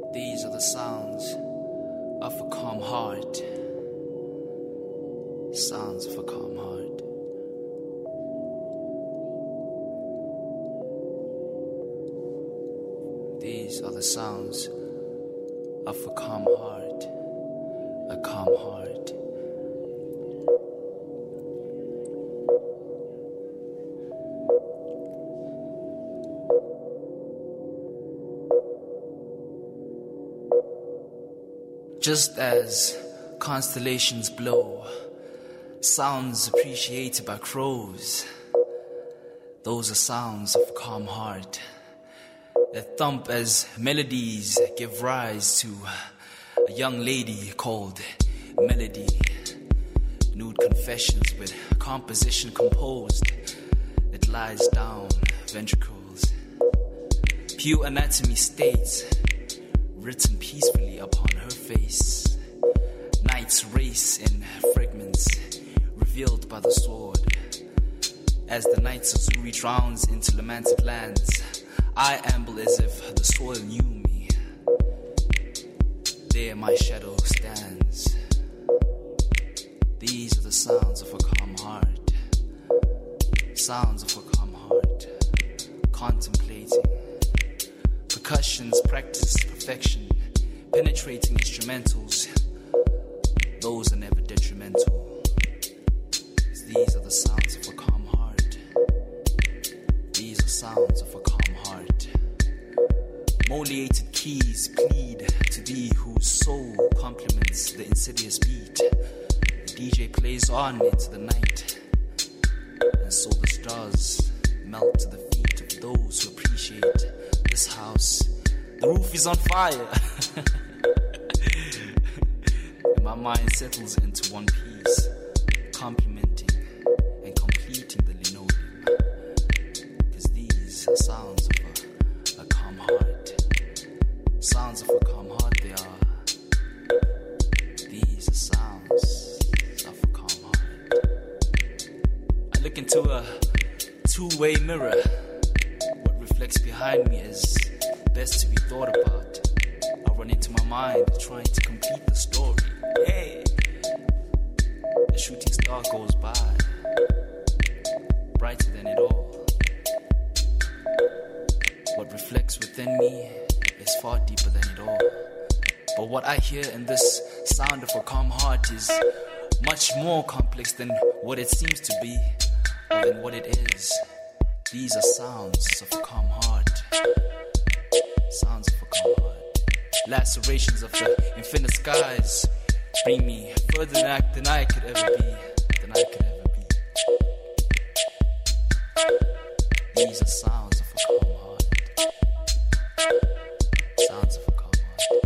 These are the sounds of a calm heart. Sounds of a calm heart. These are the sounds of a calm heart. A calm heart. Just as constellations blow, sounds appreciated by crows, those are sounds of a calm heart that thump as melodies give rise to a young lady called Melody. Nude confessions with composition composed that lies down ventricles. Pure anatomy states written peacefully upon her face. Night's race in fragments revealed by the sword. As the night Suzuri drowns into lamented lands, I amble as if the soil knew me. There my shadow stands. These are the sounds of a calm heart. Sounds of a calm heart. Contemplating. Percussions practiced perfection. Penetrating instrumentals. Those are never detrimental. These are the sounds of a calm heart. These are sounds of a calm heart. Moliated keys plead to thee whose soul complements the insidious beat. The DJ plays on into the night, and so the stars melt to the feet of those who appreciate this house. The roof is on fire. And my mind settles into one piece, complementing and completing the linoleum. Because these are sounds of a calm heart. Sounds of a calm heart they are. These are sounds of a calm heart. I look into a two-way mirror. What reflects behind me is best to be thought about. I run into my mind trying to complete the story. Hey, the shooting star goes by, brighter than it all. What reflects within me is far deeper than it all. But what I hear in this sound of a calm heart is much more complex than what it seems to be, or than what it is. These are sounds of a calm heart. Sounds of a calm heart. Lacerations of the infinite skies bring me further than I could ever be. Than I could ever be. These are sounds of a calm heart. Sounds of a calm heart.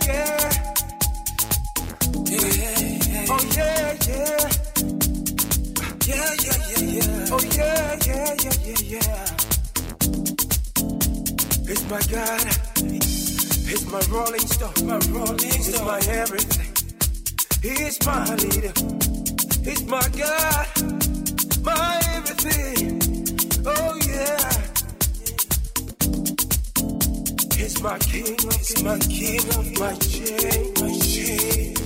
yeah. Oh yeah, yeah. Yeah, yeah, yeah, yeah. Oh yeah, yeah, yeah, yeah, yeah. It's my God. It's my rolling stone. My rolling stone. It's my everything. He's my leader. He's my God. My everything. Oh yeah. He's my king. He's my king of my chain. My chain.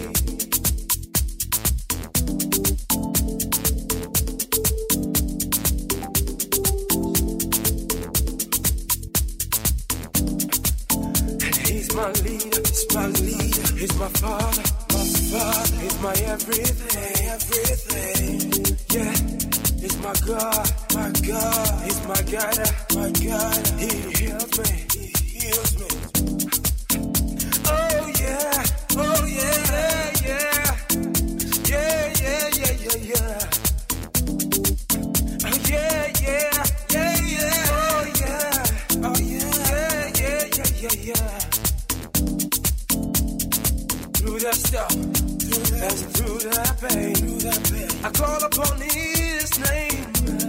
My leader, he's my leader, he's my father, he's my everything, everything. Yeah, he's my God, he's my guide, he heals me, he heals me. Oh yeah, oh yeah, yeah, yeah, yeah, yeah, yeah, yeah. Oh yeah, yeah, yeah, yeah, oh yeah, oh yeah, yeah, yeah, yeah, yeah. Through that stuff, and through that pain, I call upon His name.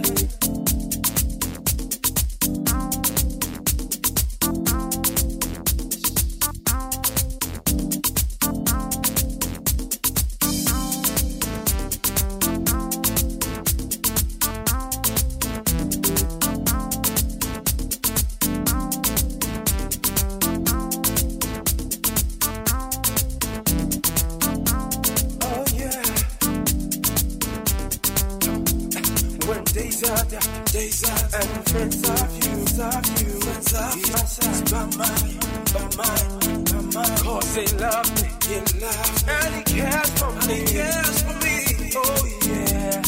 Days out, and friends of you, he's by mine, cause they love me, and he cares for me, oh yeah.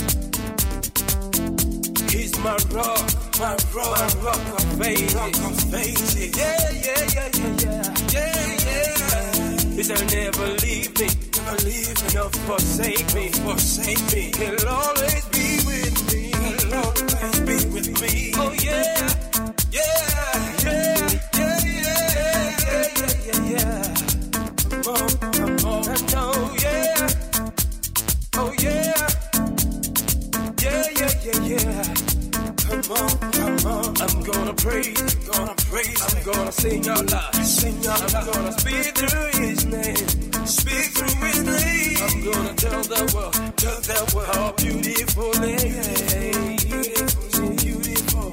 He's my rock of faith, yeah. He said never leave me, never forsake me, he'll always be with me. Be with me. Oh yeah, yeah, yeah, yeah, yeah, yeah. Come on. And oh yeah, yeah. Come on. I'm gonna praise. I'm gonna sing out loud. I'm gonna speak through His name. I'm gonna tell the world how beautiful it is. Beautiful.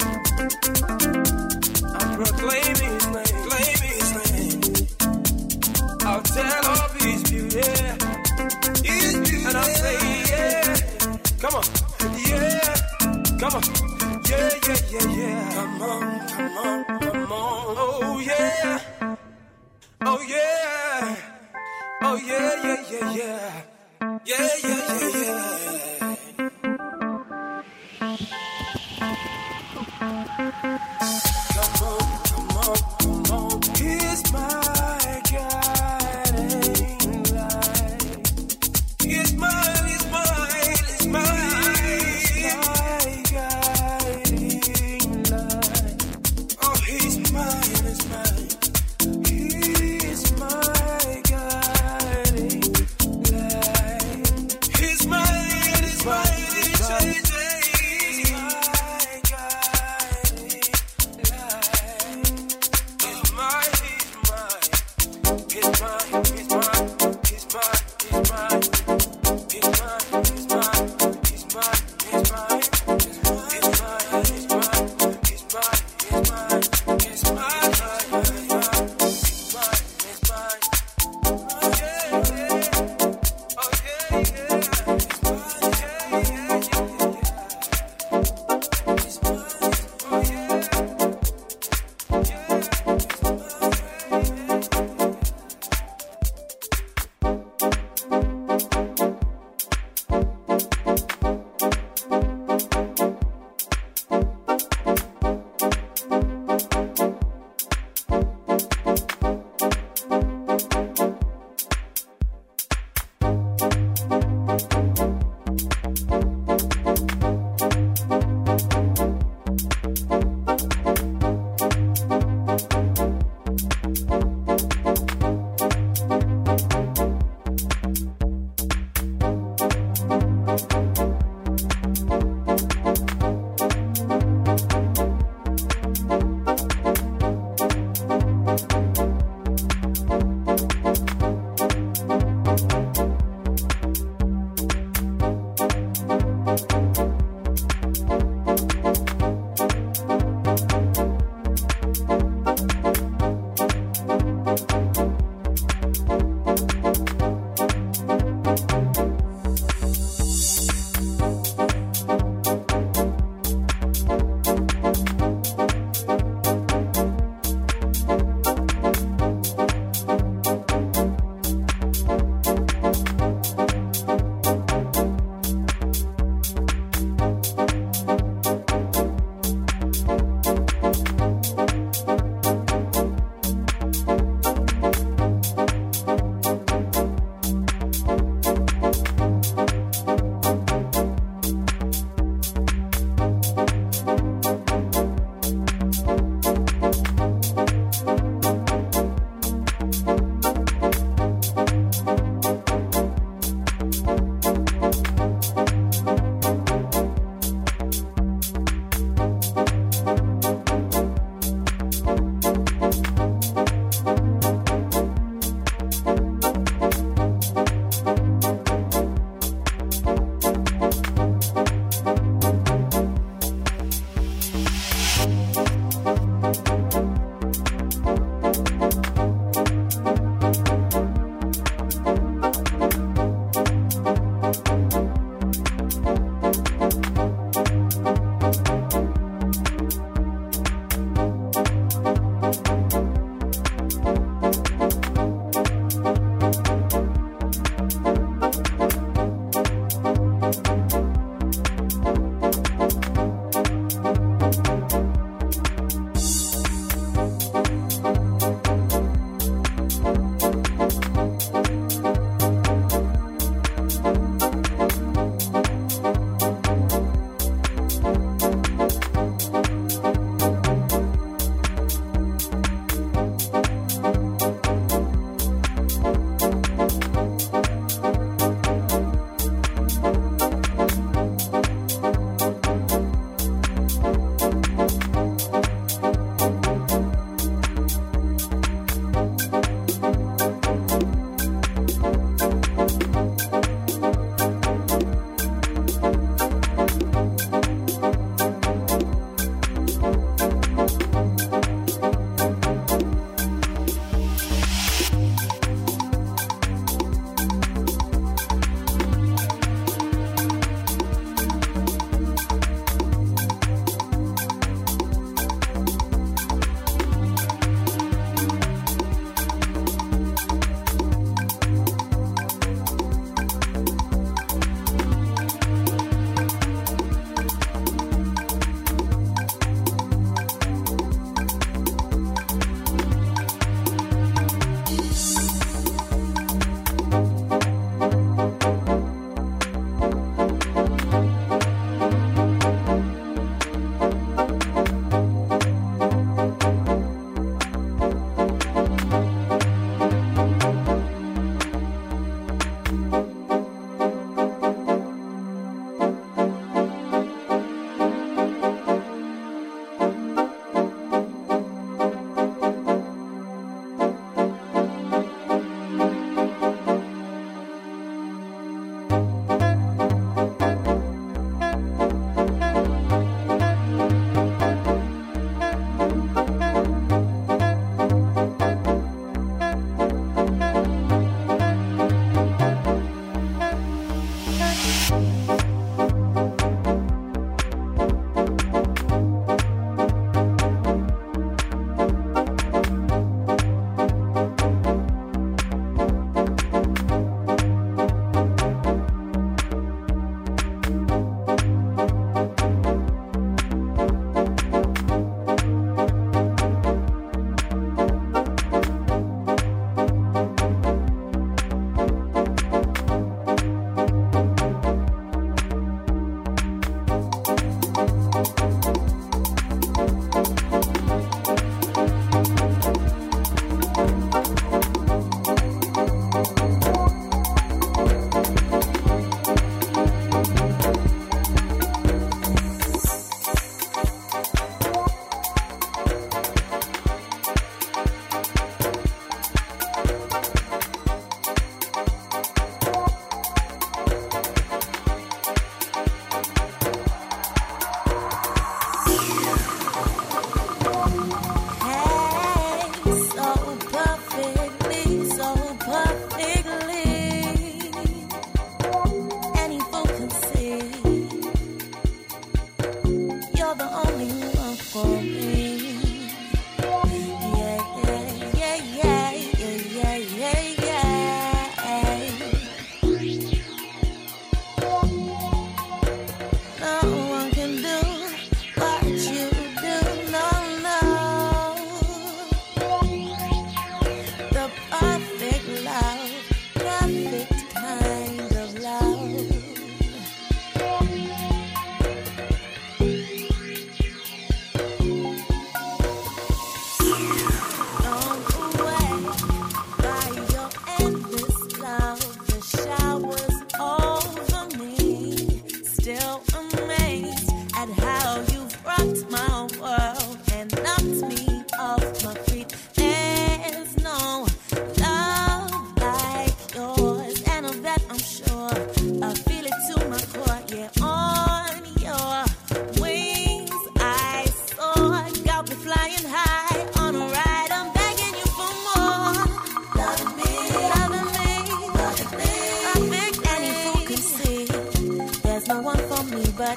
I'm proclaiming His name. I'll tell of His beauty. And I'll say, yeah. Come on. Yeah. Come on. Yeah. Come on. Oh, yeah. Oh, yeah. Oh, yeah. Yeah. Come on. He's my guiding light. He's my guiding light. Oh, He's mine. He's my guiding light. He's mine.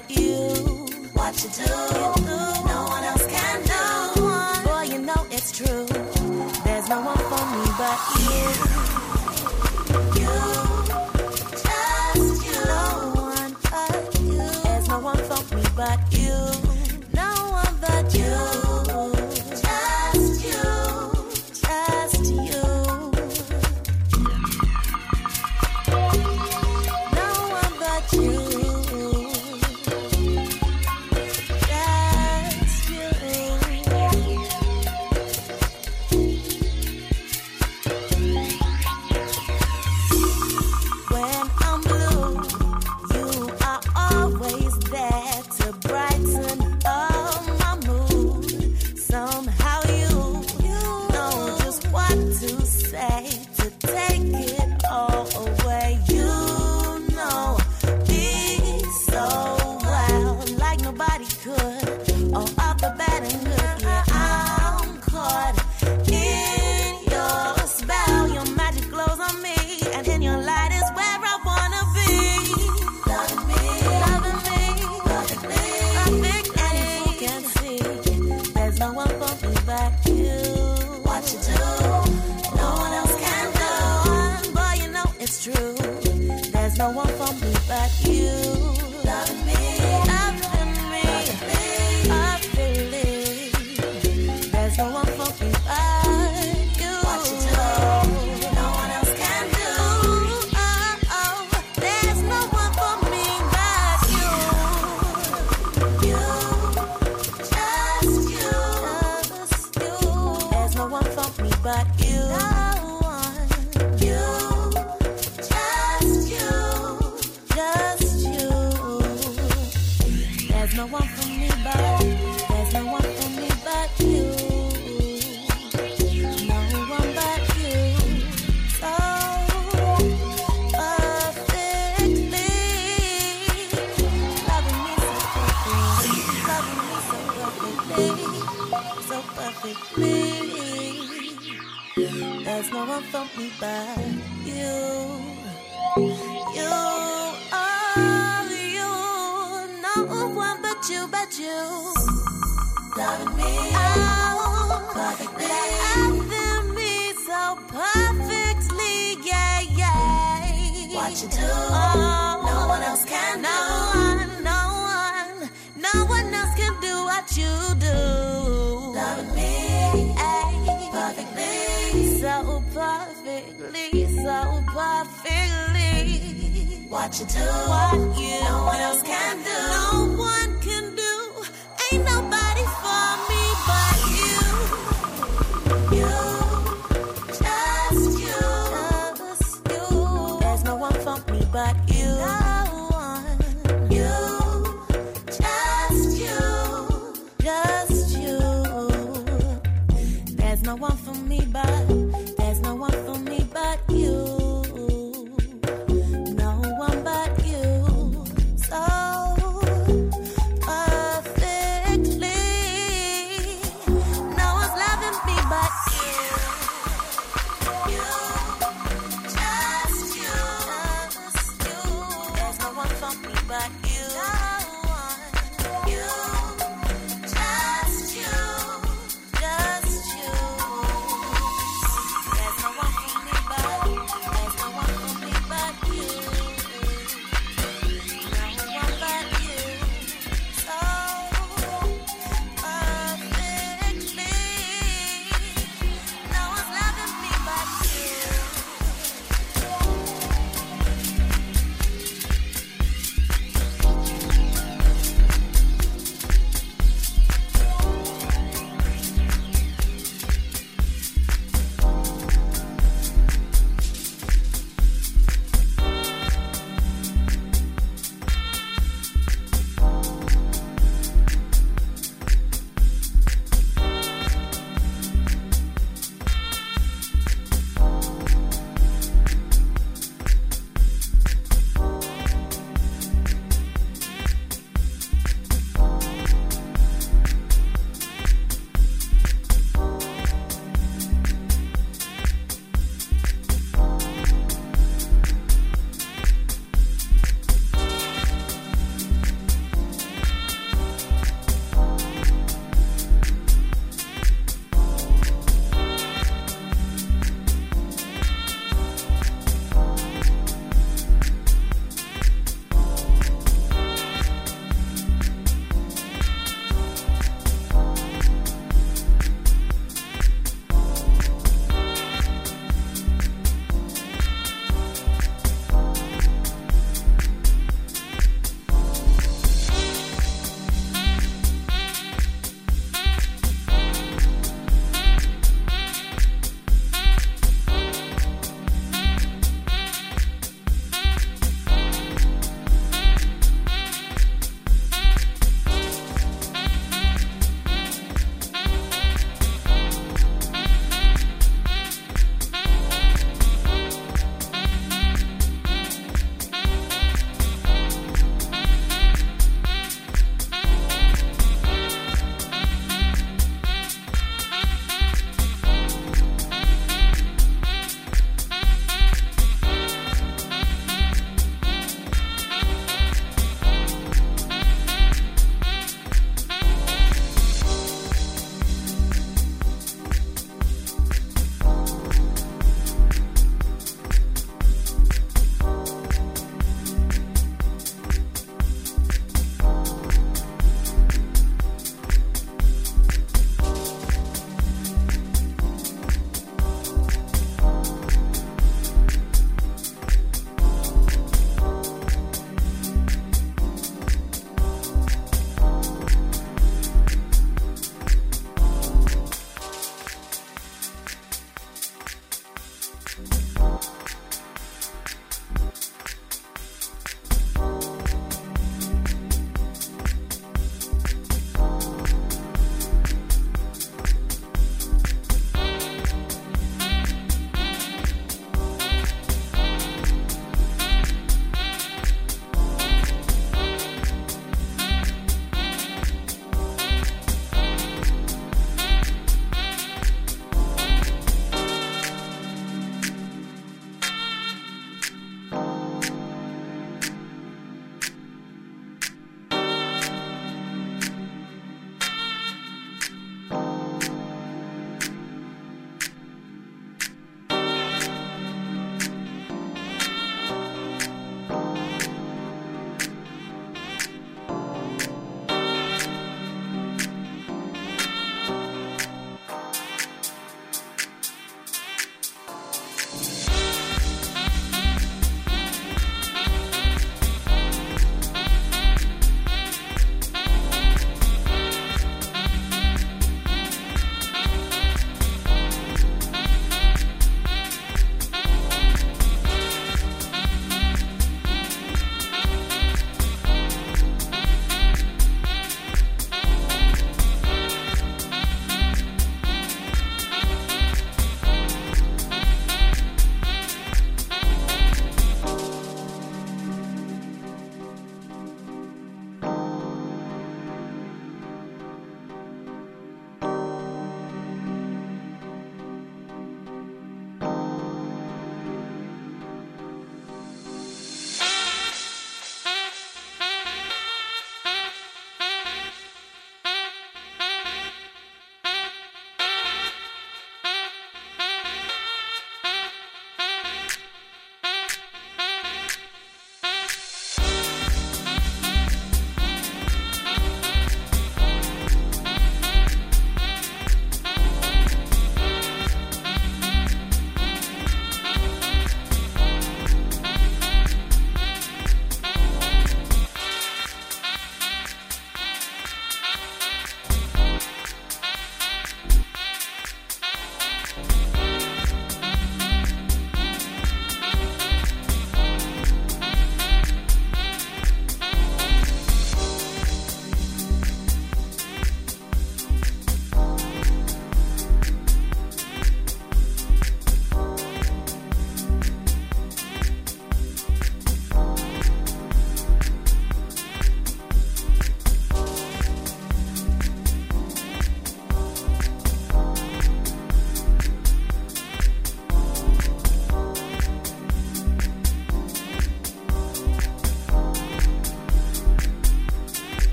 but you. What you do, no one else can do. Boy, you know it's true. There's no one for me but you. You, just you. No one but you. There's no one for me but you. No one but you. Just you. Just you. No one but you. No one for me but you. Loving me, loving me, there's no one for me but you. What you do, no one else can do. There's no one for me but you. You, just you. There's no one for me but you. No one for me but, there's no one for me but you. No one but you. So perfectly loving me so perfectly. There's no one for me but you. You are you. No one but you, loving me, perfectly, loving me so perfectly, yeah, yeah. What you do, no one else can do. No one else can do what you do. Loving me, perfectly, so perfectly. What you do, no one else can do. No one can do. Ain't nobody for me but you. You, just you. There's no one for me but you.